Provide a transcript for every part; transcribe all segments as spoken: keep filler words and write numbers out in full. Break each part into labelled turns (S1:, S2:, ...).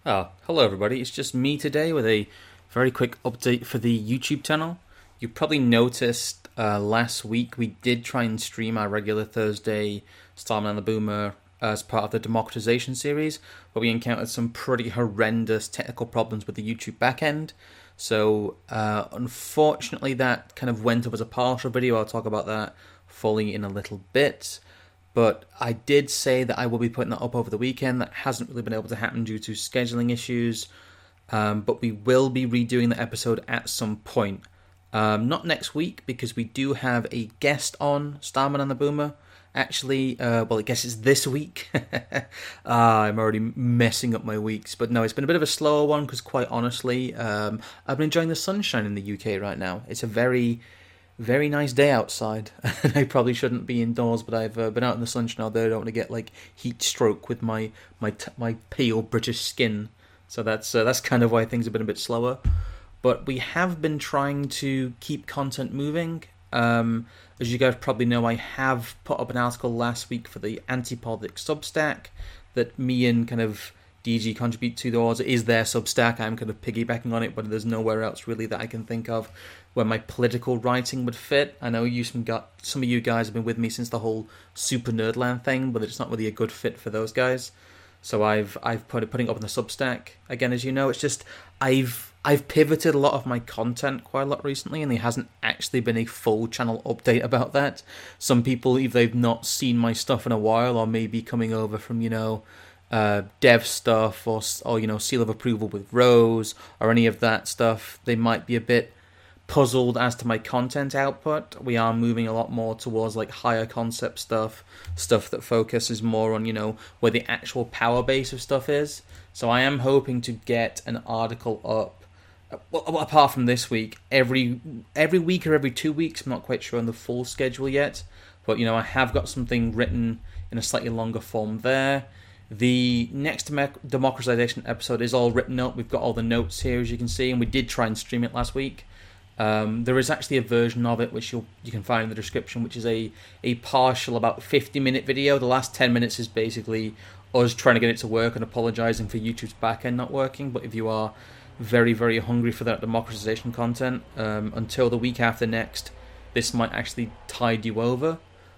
S1: Oh, hello everybody. It's just me today with a very quick update for the YouTube channel. You probably noticed uh, last week we did try and stream our regular Thursday Starman and the Boomer as part of the democratization series, but we encountered some pretty horrendous technical problems with the YouTube backend. So uh, unfortunately that kind of went up as a partial video. I'll talk about that fully in a little bit. But I did say that I will be putting that up over the weekend. That hasn't really been able to happen due to scheduling issues. Um, but we will be redoing the episode at some point. Um, not next week, because we do have a guest on Starman and the Boomer. Actually, uh, well, I guess it's this week. ah, I'm already messing up my weeks. But no, it's been a bit of a slower one, because quite honestly, um, I've been enjoying the sunshine in the U K right now. It's a very... very nice day outside. I probably shouldn't be indoors, but I've uh, been out in the sunshine all day. I don't want to get like heat stroke with my my t- my pale British skin. So that's uh, that's kind of why things have been a bit slower. But we have been trying to keep content moving. Um, as you guys probably know, I have put up an article last week for the Anti-Politics Substack that me and kind of D G contribute to. Those is their Substack. I'm kind of piggybacking on it, but there's nowhere else really that I can think of where my political writing would fit. I know you some got some of you guys have been with me since the whole Super Nerdland thing, but it's not really a good fit for those guys. So I've I've put it putting it up on the Substack again. As you know, it's just I've I've pivoted a lot of my content quite a lot recently, and there hasn't actually been a full channel update about that. Some people, if they've not seen my stuff in a while, or maybe coming over from you know. Uh, dev stuff or or you know seal of approval with Rose or any of that stuff, they might be a bit puzzled as to my content output. We are moving a lot more towards like higher concept stuff, stuff that focuses more on you know where the actual power base of stuff is. So I am hoping to get an article up. Well, apart from this week, every every week or every two weeks. I'm not quite sure on the full schedule yet, but you know I have got something written in a slightly longer form there. The next democratization episode is all written up. We've got all the notes here, as you can see, and we did try and stream it last week. Um, there is actually a version of it which you'll, you can find in the description, which is a, a partial, about fifty minute video. The last ten minutes is basically us trying to get it to work and apologising for YouTube's backend not working. But if you are very, very hungry for that democratization content, um, until the week after next, this might actually tide you over.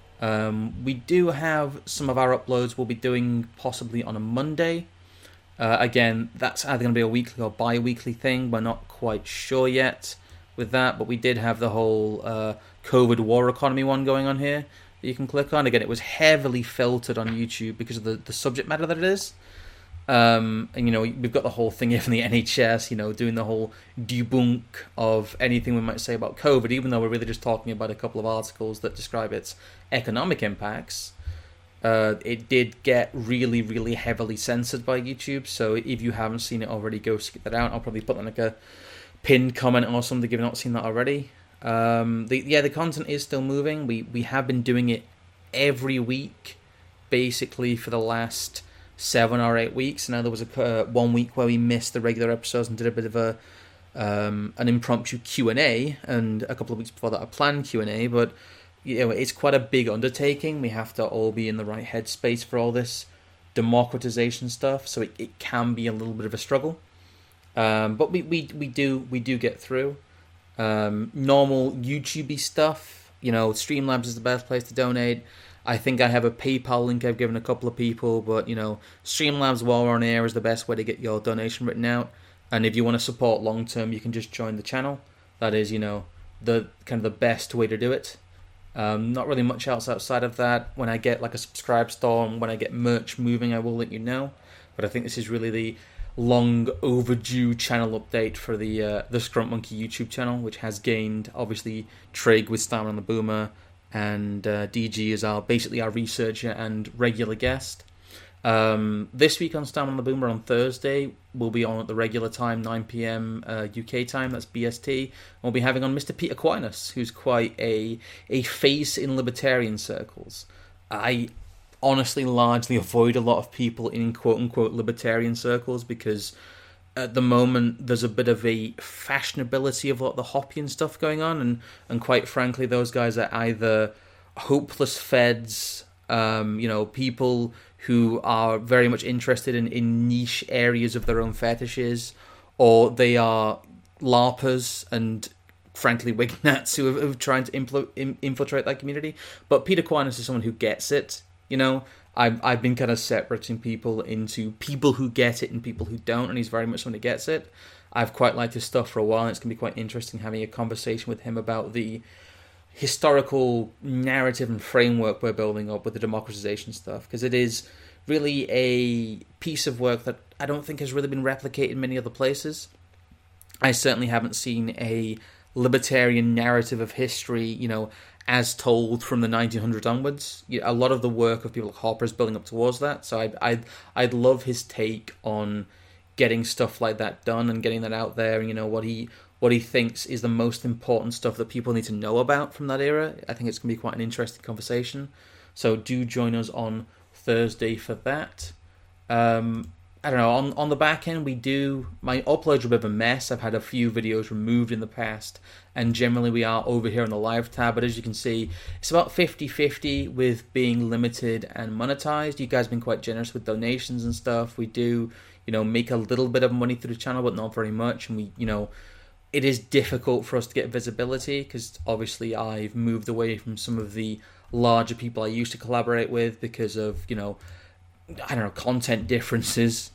S1: Um, we do have some of our uploads we'll be doing possibly on a Monday. Uh, again, that's either going to be a weekly or bi-weekly thing. We're not quite sure yet with that, but we did have the whole uh, COVID war economy one going on here that you can click on. Again, it was heavily filtered on YouTube because of the, the subject matter that it is. Um, and, you know, we've got the whole thing here from the N H S, you know, doing the whole debunk of anything we might say about COVID, even though we're really just talking about a couple of articles that describe its economic impacts. Uh, it did get really, really heavily censored by YouTube, so if you haven't seen it already, go skip that out. I'll probably put like a pinned comment or something if you've not seen that already. Um, the, yeah, the content is still moving. We, we have been doing it every week, basically, for the last seven or eight weeks. Now there was a uh, one week where we missed the regular episodes and did a bit of a um, an impromptu Q and A, and a couple of weeks before that a planned Q and A. But you know, it's quite a big undertaking. We have to all be in the right headspace for all this democratization stuff, so it, it can be a little bit of a struggle. Um, but we, we we do we do get through. Um, normal YouTubey stuff, you know, Streamlabs is the best place to donate. I think I have a PayPal link I've given a couple of people, but, you know, Streamlabs while we're on air is the best way to get your donation written out. And if you want to support long term, you can just join the channel. That is, you know, the kind of the best way to do it. Um, not really much else outside of that. When I get like a subscribe store and when I get merch moving, I will let you know. But I think this is really the long overdue channel update for the uh, the Scrunt Monkey YouTube channel, which has gained, obviously, Trig with Starman and the Boomer, and uh, D G is our basically our researcher and regular guest. Um, this week on Starman and the Boomer on Thursday, we'll be on at the regular time, nine p.m. Uh, U K time, that's B S T. We'll be having on Mister Peter Aquinas, who's quite a a face in libertarian circles. I honestly largely avoid a lot of people in quote-unquote libertarian circles because at the moment there's a bit of a fashionability of a lot of the Hoppian stuff going on, and, and quite frankly those guys are either hopeless feds Um, you know, people who are very much interested in, in niche areas of their own fetishes, or they are LARPers and, frankly, Wignats who are, are trying to infl- in, infiltrate that community. But Peter Aquinas is someone who gets it, you know. I've, I've been kind of separating people into people who get it and people who don't, and he's very much someone who gets it. I've quite liked his stuff for a while, and it's going to be quite interesting having a conversation with him about the historical narrative and framework we're building up with the democratization stuff, because it is really a piece of work that I don't think has really been replicated in many other places. I certainly haven't seen a libertarian narrative of history, you know, as told from the nineteen hundreds onwards. A lot of the work of people like Hopper is building up towards that, so I'd, I'd, I'd love his take on getting stuff like that done and getting that out there, and, you know, what he what he thinks is the most important stuff that people need to know about from that era. I think it's going to be quite an interesting conversation. So do join us on Thursday for that. Um, I don't know, on, on the back end, we do... My uploads are a bit of a mess. I've had a few videos removed in the past, and generally we are over here on the live tab, but as you can see, it's about fifty-fifty with being limited and monetized. You guys have been quite generous with donations and stuff. We do, you know, make a little bit of money through the channel, but not very much, and we, you know... It is difficult for us to get visibility because obviously I've moved away from some of the larger people I used to collaborate with because of, you know, I don't know, content differences.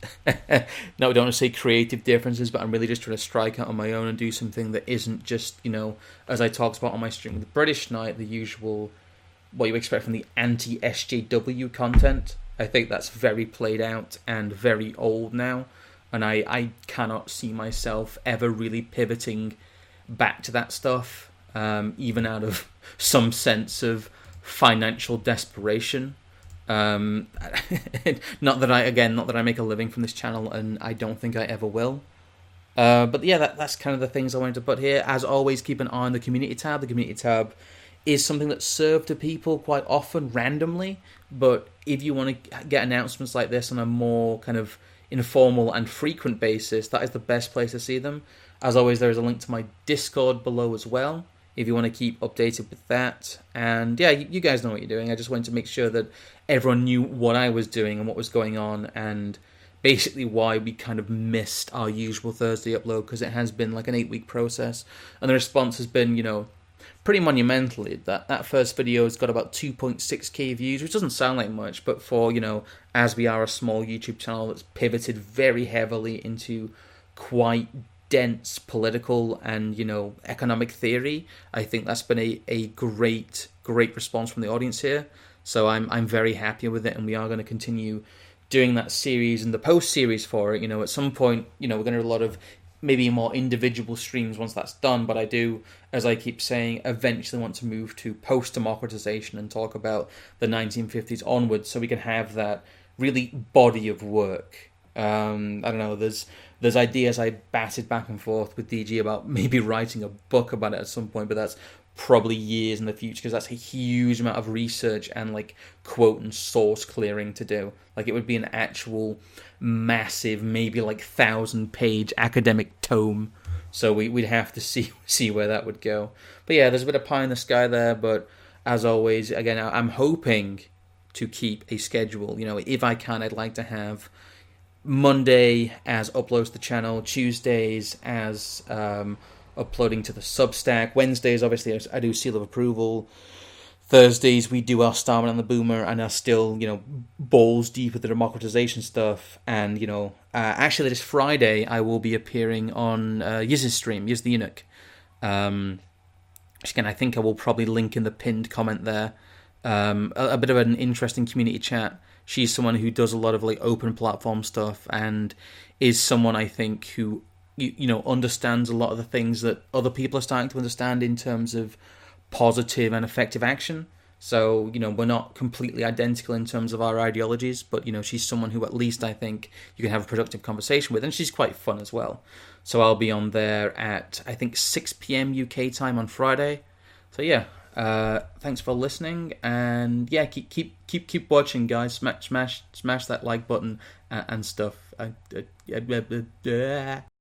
S1: No, I don't want to say creative differences, but I'm really just trying to strike out on my own and do something that isn't just, you know, as I talked about on my stream with the British Knight, the usual, what you expect from the anti-S J W content. I think that's very played out and very old now. And I, I cannot see myself ever really pivoting back to that stuff, um, even out of some sense of financial desperation. Um, not that I, again, not that I make a living from this channel, and I don't think I ever will. Uh, but yeah, that, that's kind of the things I wanted to put here. As always, keep an eye on the community tab. The community tab is something that's served to people quite often randomly, but if you want to get announcements like this on a more kind of informal and frequent basis, that is the best place to see them. As always, there is a link to my Discord below as well, if you want to keep updated with that. And yeah, you guys know what you're doing. I just wanted to make sure that everyone knew what I was doing and what was going on, and basically why we kind of missed our usual Thursday upload, because it has been like an eight-week process, and the response has been, you know, pretty monumentally. That that first video has got about two point six k views, which doesn't sound like much, but for, you know, as we are a small YouTube channel that's pivoted very heavily into quite dense political and, you know, economic theory, I think that's been a, a great, great response from the audience here. So I'm I'm very happy with it, and we are going to continue doing that series and the post-series for it. You know, at some point, you know, we're going to do a lot of maybe more individual streams once that's done, but I do, as I keep saying, eventually want to move to post-democratization and talk about the nineteen fifties onwards, so we can have that really body of work. Um, I don't know, there's there's ideas I batted back and forth with D G about maybe writing a book about it at some point, but that's probably years in the future, because that's a huge amount of research and like quote and source clearing to do. Like, it would be an actual massive, maybe like thousand page academic tome, so we, we'd have to see see where that would go. But yeah, there's a bit of pie in the sky there, but as always, again, I'm hoping to keep a schedule. You know, if I can, I'd like to have Monday as uploads to the channel, Tuesdays as um, uploading to the Substack, Wednesdays, obviously, I do Seal of Approval, Thursdays we do our Starman and the Boomer, and are still, you know, balls deep with the democratization stuff. And, you know, uh, actually this Friday I will be appearing on uh, Yiz's stream, Yiz the Eunuch. Um, which again, I think I will probably link in the pinned comment there. Um, a, a bit of an interesting community chat. She's someone who does a lot of like open platform stuff, and is someone I think who you, you know understands a lot of the things that other people are starting to understand in terms of positive and effective action. So, you know, we're not completely identical in terms of our ideologies, but, you know, she's someone who at least I think you can have a productive conversation with, and she's quite fun as well. So I'll be on there at, I think, six p.m. U K time on Friday. So yeah, uh, thanks for listening, and yeah, keep keep keep keep watching, guys. Smash smash smash that like button and, and stuff. I, uh, uh, uh, uh,